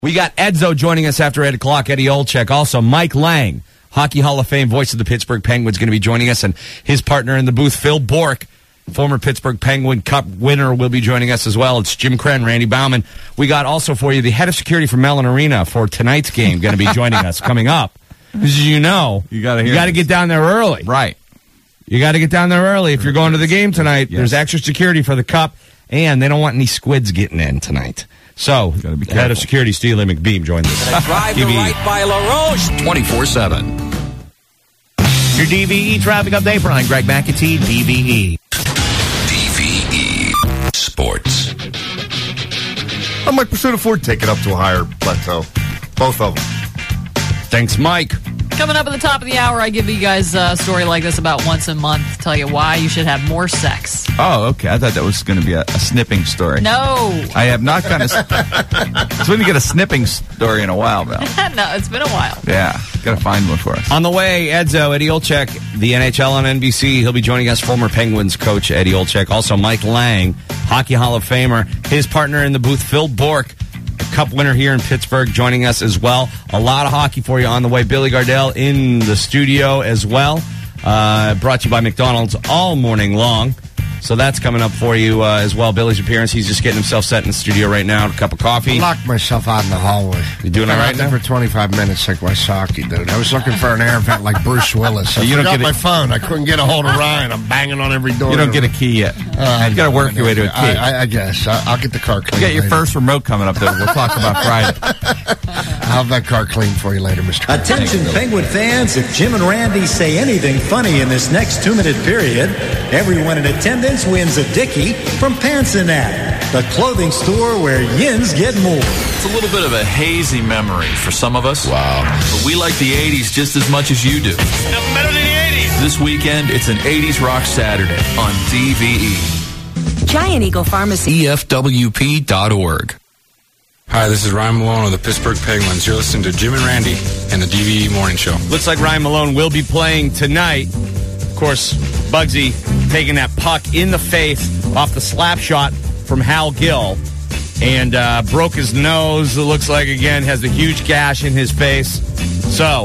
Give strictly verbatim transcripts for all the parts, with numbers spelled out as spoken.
We got Edzo joining us after eight o'clock, Eddie Olczyk. Also, Mike Lang, Hockey Hall of Fame voice of the Pittsburgh Penguins, going to be joining us. And his partner in the booth, Phil Bourque, former Pittsburgh Penguin Cup winner, will be joining us as well. It's Jim Krenn, Randy Baumann. We got also for you the head of security for Mellon Arena for tonight's game, going to be joining us coming up. As you know, you got to you got to get down there early. Right. You got to get down there early. If you're going to the game tonight, yes. There's extra security for the Cup, and they don't want any squids getting in tonight. So, the head of security, Steely McBeam, joined us. Drive to right by LaRoche. twenty-four seven. Your D V E traffic update. Brian Greg McAtee, D V E. D V E Sports. I might pursue the Ford, take it up to a higher plateau. Both of them. Thanks, Mike. Coming up at the top of the hour, I give you guys a story like this about once a month. Tell you why you should have more sex. Oh, okay. I thought that was going to be a, a snipping story. No. I have not gotten a... So we didn't get a snipping story in a while, Val. No, it's been a while. Yeah. Got to find one for us. On the way, Edzo, Eddie Olczyk, the N H L on N B C. He'll be joining us, former Penguins coach Eddie Olczyk. Also, Mike Lang, Hockey Hall of Famer. His partner in the booth, Phil Bourque, Cup winner here in Pittsburgh, joining us as well. A lot of hockey for you on the way. Billy Gardell in the studio as well. Uh, brought to you by McDonald's all morning long. So that's coming up for you uh, as well. Billy's appearance. He's just getting himself set in the studio right now. A cup of coffee. I locked myself out in the hallway. You doing all right now? For twenty-five minutes like Wysocki, dude. I was looking for an air vent like Bruce Willis. I you forgot don't get my a, phone. I couldn't get a hold of Ryan. I'm banging on every door. You don't get a key yet. Uh, you got to work your way to a key. I, I, I guess. I, I'll get the car clean. You got your later. first remote coming up there. We'll talk about Friday. I'll have that car clean for you later, Mister Attention, Penguin fans. If Jim and Randy say anything funny in this next two-minute period, everyone in attendance wins a Dickie from Pansonet, the clothing store where yins get more. It's a little bit of a hazy memory for some of us. Wow. But we like the eighties just as much as you do. Nothing better than the eighties. This weekend, it's an eighties Rock Saturday on D V E. Giant Eagle Pharmacy. E F W P dot org. Hi, this is Ryan Malone of the Pittsburgh Penguins. You're listening to Jim and Randy and the D V E Morning Show. Looks like Ryan Malone will be playing tonight. Of course, Bugsy taking that puck in the face off the slap shot from Hal Gill and uh, broke his nose. It looks like, again, has a huge gash in his face. So,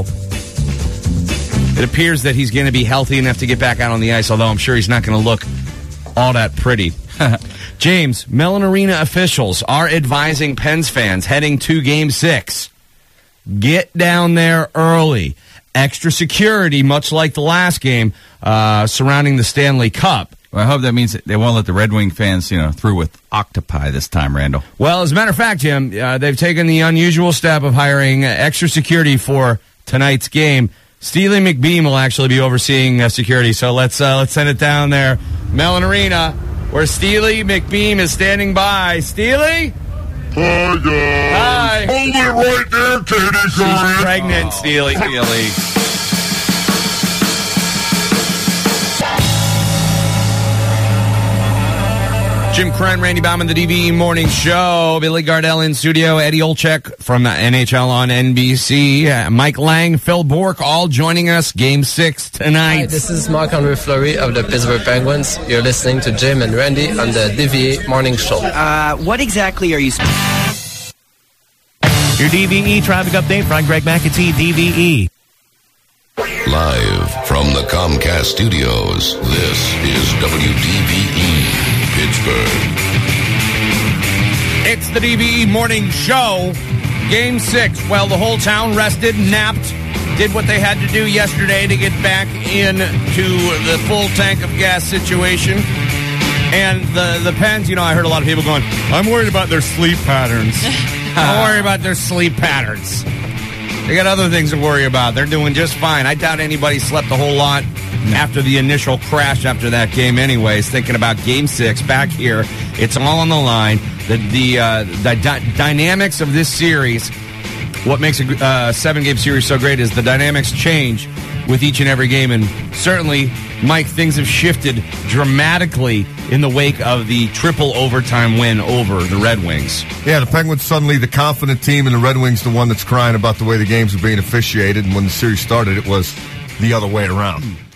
it appears that he's going to be healthy enough to get back out on the ice, although I'm sure he's not going to look all that pretty. James, Mellon Arena officials are advising Pens fans heading to Game six. Get down there early. Extra security, much like the last game, uh, surrounding the Stanley Cup. Well, I hope that means they won't let the Red Wing fans, you know, through with octopi this time, Randall. Well, as a matter of fact, Jim, uh, they've taken the unusual step of hiring extra security for tonight's game. Steely McBeam will actually be overseeing uh, security, so let's uh, let's send it down there. Mellon Arena, where Steely McBeam is standing by. Steely? Hi, guys. Hi. Hold it right there, Katie. She's pregnant, Steely. Steely. Jim Krenn, Randy Baumann, the D V E Morning Show. Billy Gardell in studio. Eddie Olczyk from N H L on N B C. Uh, Mike Lang, Phil Bourque, all joining us. Game six tonight. Hi, this is Marc-Andre Fleury of the Pittsburgh Penguins. You're listening to Jim and Randy on the D V E Morning Show. Uh, what exactly are you... Your D V E traffic update. Brian Greg McAtee, D V E. Live from the Comcast studios, this is W D V E Pittsburgh. It's the D V E Morning Show. Game six. Well, the whole town rested, napped, did what they had to do yesterday to get back into the full tank of gas situation. And the, the Pens, you know, I heard a lot of people going, I'm worried about their sleep patterns. Don't worry about their sleep patterns. They got other things to worry about. They're doing just fine. I doubt anybody slept a whole lot after the initial crash after that game anyways, thinking about Game six back here. It's all on the line. The the, uh, the di- dynamics of this series, what makes a uh, seven-game series so great is the dynamics change with each and every game. And certainly, Mike, things have shifted dramatically in the wake of the triple overtime win over the Red Wings. Yeah, the Penguins suddenly the confident team, and the Red Wings the one that's crying about the way the games are being officiated. And when the series started, it was the other way around.